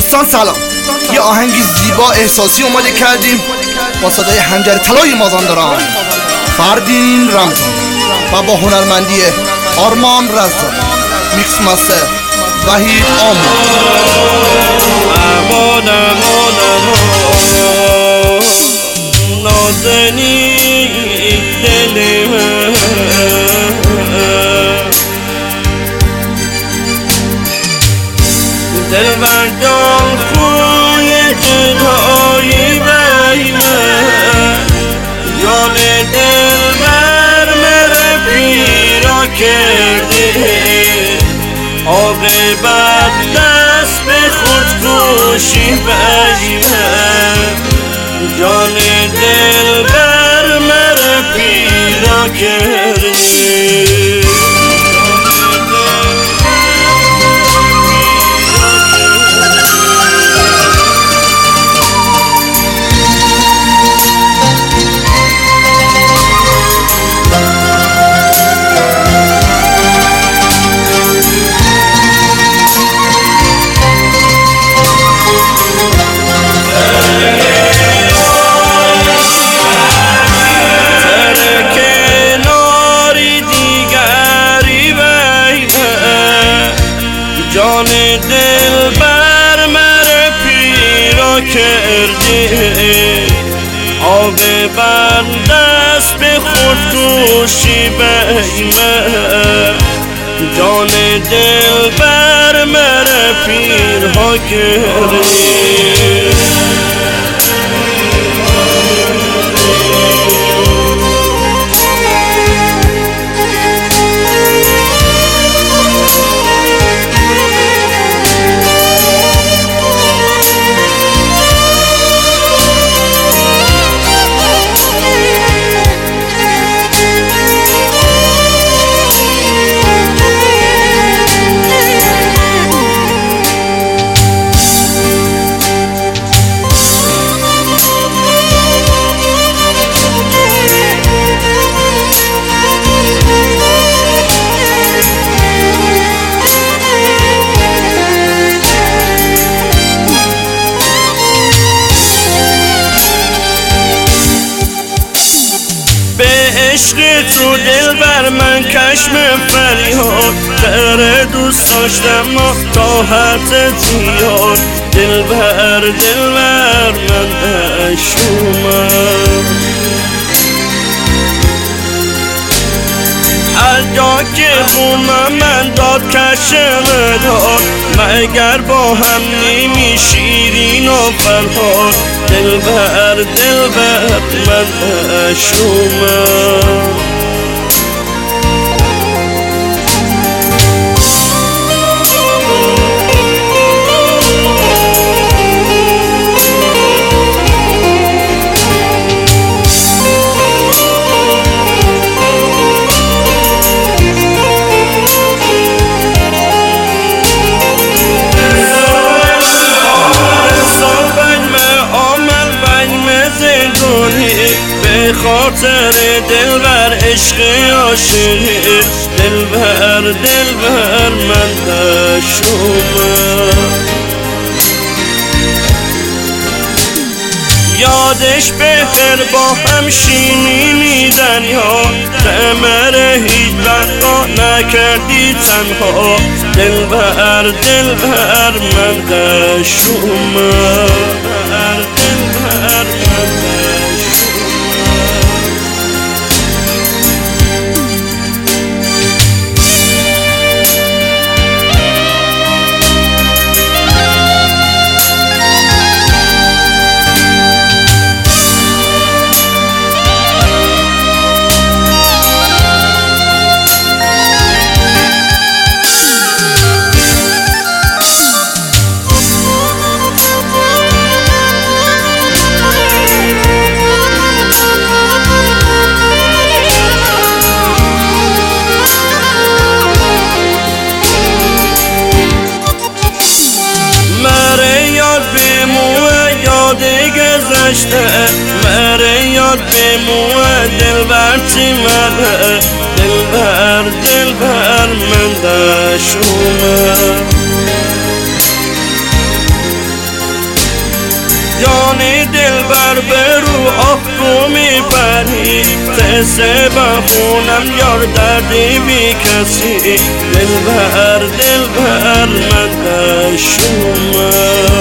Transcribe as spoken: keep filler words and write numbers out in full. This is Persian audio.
دوستان سلام، یه آهنگی زیبا احساسی اومده کردیم با صدای حنجر طلای مازندران فردین رمزان و با هنرمندی آرمان رزا، میکس مستر وحید آمون. امان امان امان نازنی دل من، دل بردان خوی جدایی بی من، جان دل بر مر پیرا کرده، عاقبت دست به خودکشی بی من، جان دل بر مر پیرا کرده. جان دل بر مر پیرا کرده، عاقبت دست به خودکشی بی من، جان دل بر مر پیرا کرده. عشق تو دل بر من کشم فریاد، در دوست داشتم ما تا حد زیاد، دل بر دل بر من اشومم، هر جا که خونم من داد کشم داد، مگر با هم نیمی شیرین و فرهاد، دل بر دل بر من اشومم. به خاطر دل بر عشق عاشقی، دل بر دل بر من اشومم، یادش بهتر با هم شیرینی دریا، تمر هیچ وقتا نکردی تنها، دل بر دل بر من اشومم، دل بر من مره یاد بمونه دل بر چی مره، دل بر دل بر من دشومه. جان دلبر به رو آه رو میبری قصه بخونم یار دردی بی کسی دلبر دلبر من عشقم